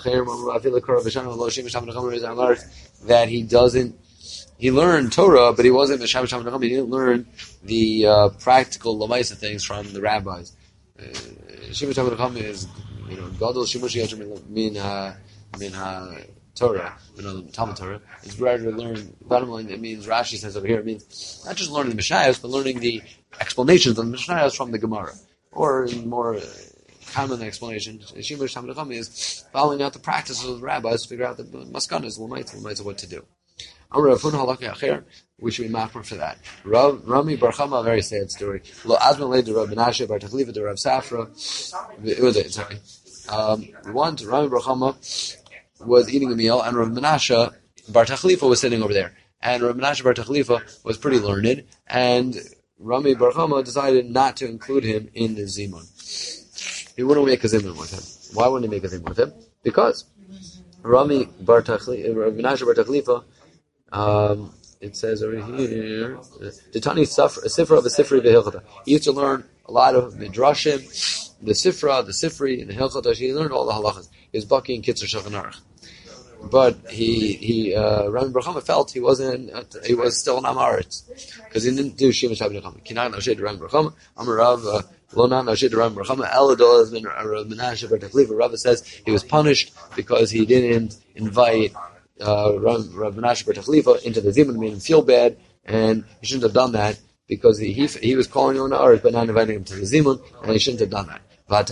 [SPEAKER 1] That he doesn't. He learned Torah, but he wasn't Mesham Sham Nacham. He didn't learn the uh, practical lamaisa things from the rabbis. Shim Sham Nacham is, you know, Gadol Shimush Yachim Min Min Torah, min Talmud Torah. It's rather to learn. Bottom line, it means Rashi says over here. It means not just learning the Mishnayos, but learning the explanations of the Mishnayos from the Gemara, or in more uh, common explanation. Shimush Sham Nacham is following out the practices of the rabbis to figure out the maskanas, l'maitz, l'maitz, what to do. Amar Rafun halakha acher, we should be makmer for that. Rav, Rami Bar Chama, a very sad story. Lo azman leid Rav Menashe Bar Tachlifa to Rav Safra. Sorry. Um, once Rami Bar Chama was eating a meal, and Rav Menashe Bar Tachlifa was sitting over there. And Rav Menashe Bar Tachlifa was pretty learned, and Rami Bar Chama decided not to include him in the zimun. He wouldn't make a zimun with him. Why wouldn't he make a zimun with him? Because Rami Bar Tachlifa, Rav Menashe Bar Tachlifa, Um, it says over here, the Tani Sifra of the Sifri v'Hilchata. He used to learn a lot of midrashim, the Sifra, the Sifri, and the Hilchata. He learned all the halachas. He was Baki and Kitzur Shulchan Aruch. But he, he, uh, Rami Bar Chama felt he wasn't, he was still an Amaretz because he didn't do Shima Shabbat Chama. Kinan Nashid Rami Bar Chama, Amarav, Lona Nashid Rami Bar Chama, Eladol has been Menashe Bar Tachlifa. Rav says he was punished because he didn't invite Uh, Rav Menashe Bar Tachlifa into the zimun, made him feel bad, and he shouldn't have done that because he he, he was calling on the Aretz but not inviting him to the zimun, and he shouldn't have done that.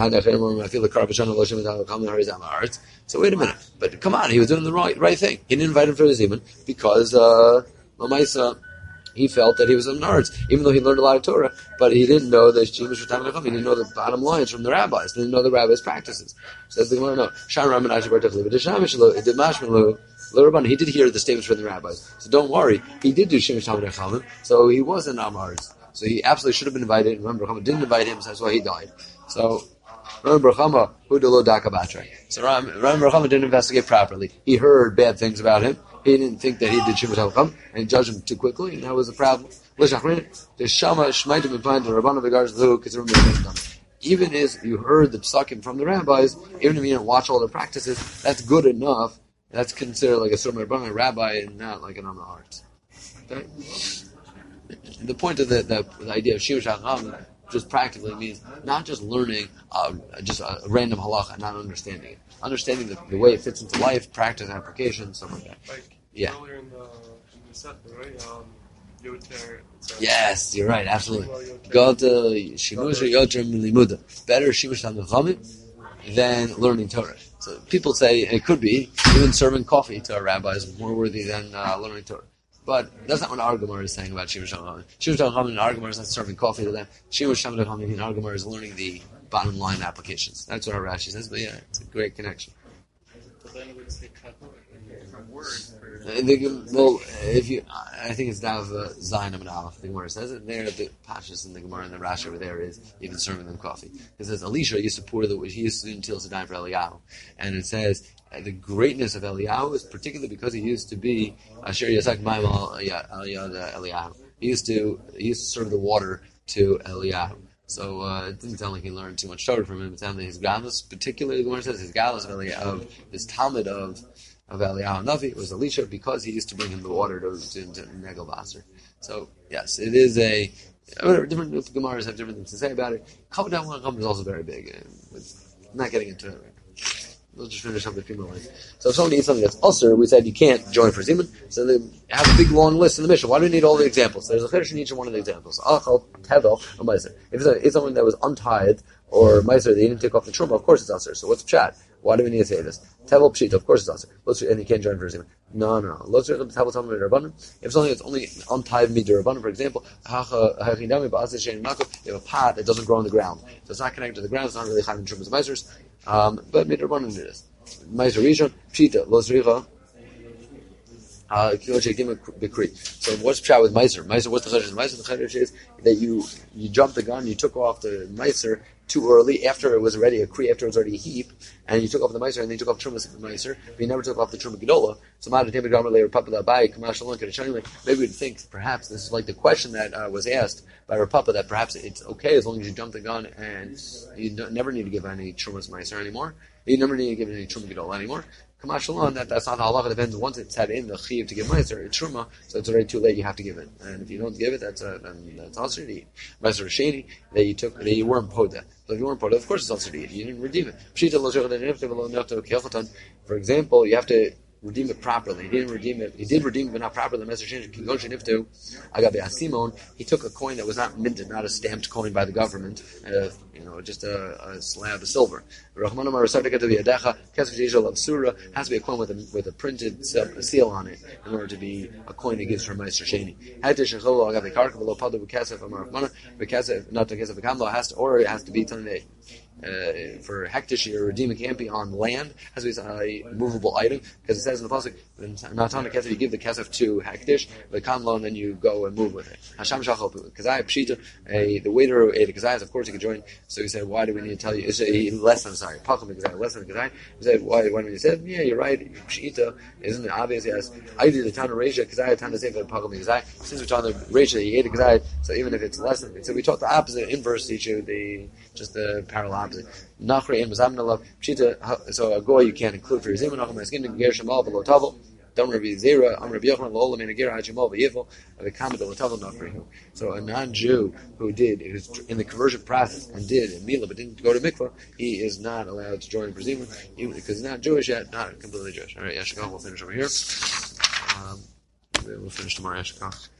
[SPEAKER 1] So wait a minute, but come on, he was doing the right right thing. He didn't invite him for the zimun because uh, Lamaisa, he felt that he was an Aretz, even though he learned a lot of Torah, but he didn't know the Shemesh V'Tam Necham. He didn't know the bottom lines from the rabbis. He didn't know the rabbis' practices. So that's the Gemara. No, Shan Ram Menashe Bar Tachlifa, Deshamish Lo, Demashmin Lo. He did hear the statements from the rabbis, so don't worry. He did do Shemesh Talmud Chachamim, so he was an Amaretz. So he absolutely should have been invited. Remember, Bar Chama didn't invite him, so that's why he died. So remember, Bar Chama who de lo daka batre. So remember, Bar Chama didn't investigate properly. He heard bad things about him. He didn't think that he did Shemesh Talmud Chachamim, and he judged him too quickly, and that was the problem. Even if you heard the psakim from the rabbis, even if you didn't watch all the practices, that's good enough. That's considered like a Surah Rabban, a rabbi, and not like an Amaretz. Okay? The point of the, the, the idea of Shemesh Chacham just practically means not just learning uh, just a random halacha, not understanding it. Understanding the, the way it fits into life, practice, application, something like that.
[SPEAKER 2] Like
[SPEAKER 1] yeah.
[SPEAKER 2] earlier in the, in the set, right? Um, Yoter,
[SPEAKER 1] yes, you're right, absolutely. Gota, Shimush, Yoter, Milimuda. Better Shemesh Chacham than learning Torah. So people say it could be even serving coffee to our rabbis is more worthy than uh, learning Torah. But that's not what our Gemara is saying about Shemesh Chacham. Shemesh Chacham in our Gemara is not serving coffee to them. Shemesh Chacham in our Gemara is learning the bottom line applications. That's what our Rashi says. But yeah, it's a great connection.
[SPEAKER 2] But then it would say word for
[SPEAKER 1] well, if you, I think it's Dav uh, Zayin and Aleph. The Gemara says it there. The Pashas in the Gemara and the Rashi over there is even serving them coffee. It says Elisha used to pour the he used to do until Sedai for Eliyahu, and it says uh, the greatness of Eliyahu is particularly because he used to be Asher Yasak Ma'im Eliyahu. He used to he used to serve the water to Eliyahu. So uh, it didn't sound like he learned too much Torah from him. It sounded like his galus, particularly the Gemara says his galus of Eliyahu, of his Talmud of. of Eliyahu Navi was Elisha because he used to bring him the water to, to, to Negel Basar. So yes, it is a different. The Gemaras have different things to say about it. Kavod HaChacham is also very big. I'm not getting into it. Right. We'll just finish up the few more lines. So if someone eats something that's ulcer, we said you can't join for Zimun. So they have a big long list in the Mishnah. Why do we need all the examples? There's a chiddush in each one of the examples. Alachal, Tevel, or Meiser. If it's, a, it's someone that was untied or Meiser, they didn't take off the truma. Of course it's ulcer. So what's pshat? Why do we need to say this? Tevel pshita, of course it's ulcer. And you can't join for Zimun. No, no, no. If something that's only untied midrabanan, for example, you have a pot that doesn't grow on the ground, so it's not connected to the ground. It's not really chayim trumas meisers, um, but midrabanan it is. Meiser rishon pshita lo zricha. Uh, so what's pshat with meiser? Meiser, what's the chiddush? Meiser, the chiddush is that you you jumped the gun, you took off the meiser too early after it was already a kri, after it was already a heap, and you took off the meiser and then you took off trumas meiser, but you never took off the truma gedola. So maybe we'd think perhaps this is like the question that uh, was asked by Rapapa, that perhaps it's okay as long as you jump the gun and you don't, never need to give any trumas meiser anymore. You never need to give any truma gedola anymore. Kamashalon, that that's not the halacha. It depends. Once it's had in the chiv to give meiser, it's truma, so it's already too late. You have to give it, and if you don't give it, that's a then that's also to eat. Meiser sheni that you took that you weren't poda. So if you weren't poda, of course it's also to eat. You didn't redeem it. For example, you have to redeem it properly. He didn't redeem it. He did redeem it, but not properly. Meiser sheni kingon sheniftu. Agabe asimon. He took a coin that was not minted, not a stamped coin by the government. Uh, you know, just a, a slab of silver. Rahman Amar has to be a coin with a with a printed seal on it in order to be a coin that gives for Meiser Sheni. Not to Kesef Kamlo has to, or it has to be Tanei. Uh, for hektish, your redeeming can't be on land. It has to be a movable item, because it says in the pasuk, not on the kesef, you give the kesef to hektish, the kamlo, and then you go and move with it. Hasham shachal kazai pshita. The waiter who ate a kazai, of course he could join. So he said, "Why do we need to tell you?" He less than sorry, pacham kazai, less than kazai. He said, "Why?" When he said, "Yeah, you're right, pshita isn't it obvious?" Yes, I did the town of Reisha kazai, town of Sefer pacham kazai. Since we're talking about Reisha, he ate a kazai, so even if it's less than, so we taught the opposite, inverse issue, the just the parallel opposite. Nachri and Mazamnalav Pshita. So a goy you can't include for your zimun. Nachri Maskin Ger Shemal below Tavel. Don't Rabbi Zera. I'm Rabbi Yochanan Lo'olam in a Ger Hajimal V'Yifel. The comment below Tavel Nachri. So a non-Jew who did, who's in the conversion process and did in Mila but didn't go to mikvah, he is not allowed to join Brazil, even because he's not Jewish yet, not completely Jewish. All right, Yashikah, we'll finish over here. Um, we'll finish tomorrow, Yashikah.